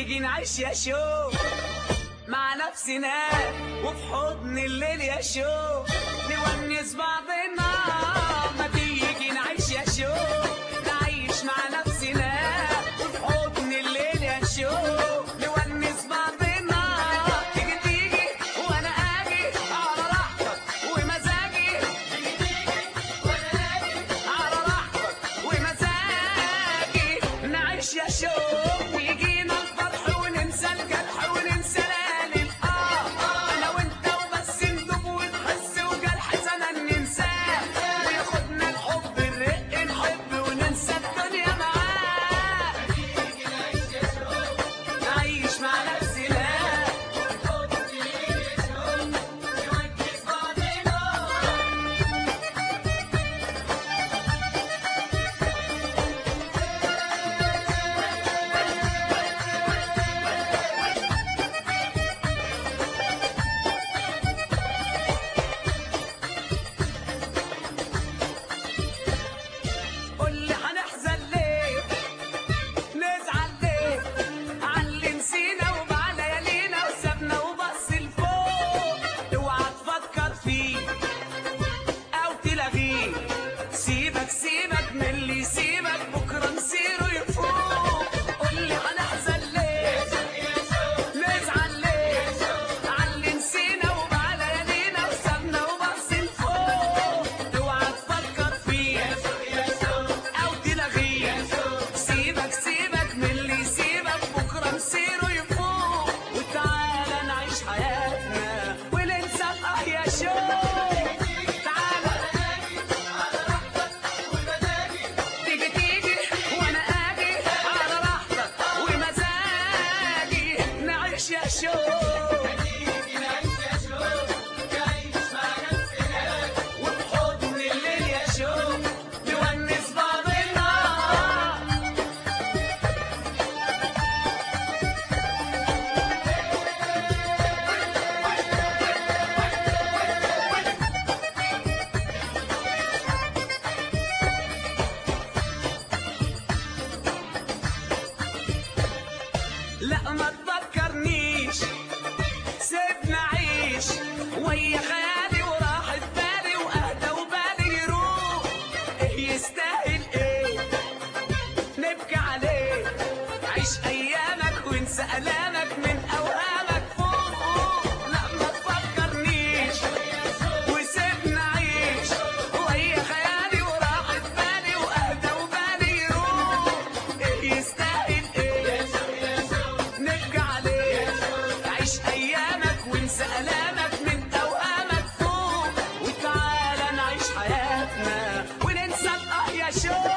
تيجي نعيش يا شو مع نفسنا وفي حضن الليل يا شو نونس بعضنا. ما تيجي نعيش يا شو نعيش مع نفسنا وفي حضن الليل يا شو نونس بعضنا. تيجي تيجي وانا اجي على راحتك ومزاجي. تيجي وانا اجي على راحتك ومزاجي. نعيش يا شو ويجينا الفرح وننسى الجرح وننسى الالم. انا وانت وبس ندوب ونحس وجرح زمان ننساه وياخدنا الحب الرق نحب وننسى الدنيا معاه. نعيش مع نفسنا قول لي هنحزن ليه نزعل ليه عاللي نسينا ومع ليالينا وسابنا وبص لفوق. اوعى تفكر فيه او تلغيه. سيبك سيبك من اللي يسيبك بكره نسيره يفوق. قول لي هنحزن ليه نزعل ليه عاللي نسينا ومع ليالينا وسابنا وبص لفوق. اوعى تفكر فيه او تلغيه. سيبك سيبك من اللي يسيبك بكره مسيره يفوق. وتعالى نعيش حياتنا وننسى يا شو. تعالى تيجي تيجي وانا اجي على راحتك ومزاجي. نعيش يا شو وفي حضن الليل يا شو نونس بعضنا. لا ما تفكرنيش سيبنا عيش ويا خيالي وراحة بالي واهدى وبالي يروح. ايه يستاهل ايه نبكي عليه. عيش ايامك وانسى الامك من اوهامك فوق. لا ما تفكرنيش وسيبنا عيش ويا خيالي وراحة بالي واهدى وبالي يروح. ايه يستاهل ايه نبكي عليه. عيش ايامك وانسى الامك من اوهامك فوق. وتعالى نعيش حياتنا وننسى يا شو.